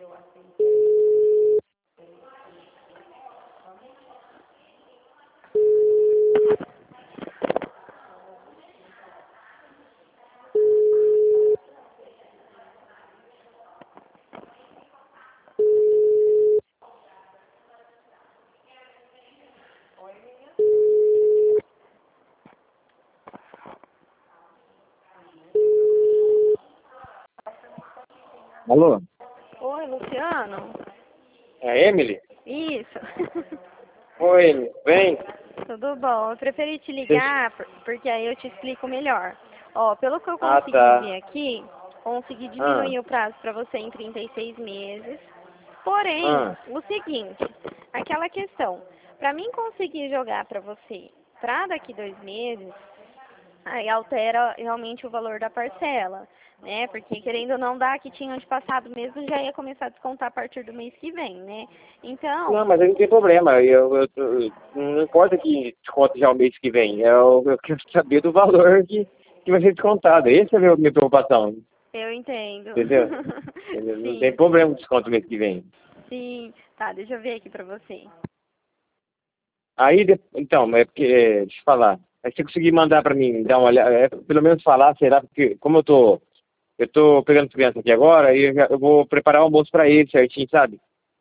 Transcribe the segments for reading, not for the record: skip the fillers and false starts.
Alô? Oi, Luciano? É a Emily? Isso. Oi, Emily. Bem? Tudo bom? Eu preferi te ligar porque aí eu te explico melhor. Ó, pelo que eu Ah, consegui tá. ver aqui, consegui Ah, diminuir o prazo para você em 36 meses. Porém, ah. o seguinte, aquela questão, para mim conseguir jogar para você para daqui 2 meses, aí altera realmente o valor da parcela, né? Porque querendo ou não dar que tinham de passado mesmo, já ia começar a descontar a partir do mês que vem, né? Não, Então, mas aí não tem problema. Não importa que desconto já o mês que vem. Eu quero saber do valor que vai ser descontado. Essa é a minha preocupação. eu entendo. Entendeu? Entendeu? Não tem Sim, problema o desconto mês que vem. sim. Tá, deixa eu ver aqui pra você. Aí, então, é porque, deixa eu falar. Aí você conseguir mandar pra mim, dar uma olhada, pelo menos falar, será? Porque como eu tô pegando criança aqui agora, e eu vou preparar o almoço pra ele certinho, sabe?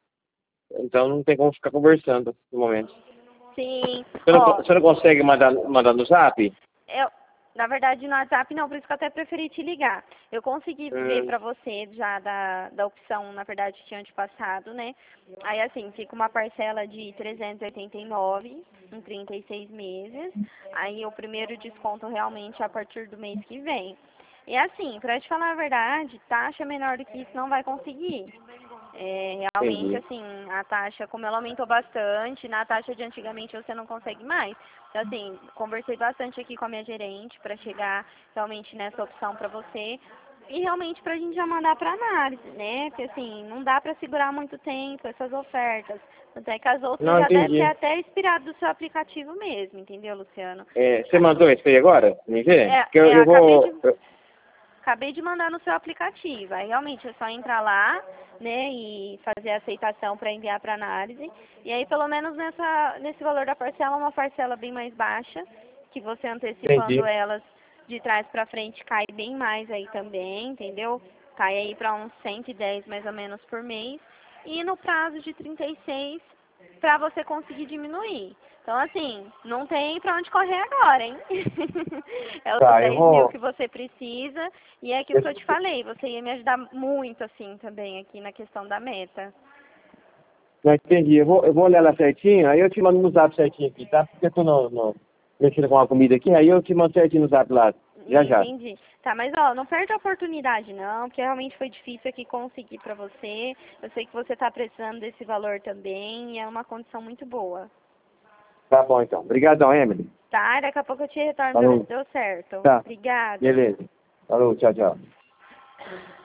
Então não tem como ficar conversando no momento. Sim, ó, Você não consegue mandar no zap? eu, na verdade no WhatsApp não, por isso que eu até preferi te ligar. Eu consegui ver Hum, pra você já da opção, na verdade, tinha te passado, né? Aí assim, fica uma parcela de 389 em 36 meses. Aí o primeiro desconto realmente é a partir do mês que vem. E assim, pra te falar a verdade, taxa menor do que isso não vai conseguir. É, realmente, entendi. assim, a taxa, como ela aumentou bastante, na taxa de antigamente você não consegue mais. Então, assim, conversei bastante aqui com a minha gerente para chegar realmente nessa opção para você e realmente para a gente já mandar para análise, né? Porque, assim, não dá para segurar muito tempo essas ofertas. Até que as outras Não, já devem ter entendi. até expirado do seu aplicativo mesmo, entendeu, Luciano? É, você mandou isso aí agora? Me vê? Porque eu Acabei vou. de acabei de mandar no seu aplicativo. Aí realmente é só entrar lá, né, e fazer a aceitação para enviar para análise. E aí pelo menos nesse valor da parcela, uma parcela bem mais baixa, que você antecipando Entendi. elas de trás para frente cai bem mais aí também, entendeu? Cai aí para uns 110 mais ou menos por mês. E no prazo de 36 para você conseguir diminuir. Então, assim, não tem pra onde correr agora, hein? É os Tá, eu 10 mil vou. que você precisa. E é aquilo Eu, que eu te falei, você ia me ajudar muito, assim, também aqui na questão da meta. não entendi. Eu vou olhar lá certinho, aí eu te mando no zap certinho aqui, tá? Porque eu tô mexendo com a comida aqui, aí eu te mando certinho no zap lá. Já já. Entendi. Tá, mas ó, não perde a oportunidade não, porque realmente foi difícil aqui conseguir pra você. Eu sei que você tá precisando desse valor também e é uma condição muito boa. Tá bom então. Obrigadão, Emily. Tá? Daqui a pouco eu te retorno pra ver se Falou. deu certo. Tá. Obrigada. Beleza. Falou, tchau, tchau.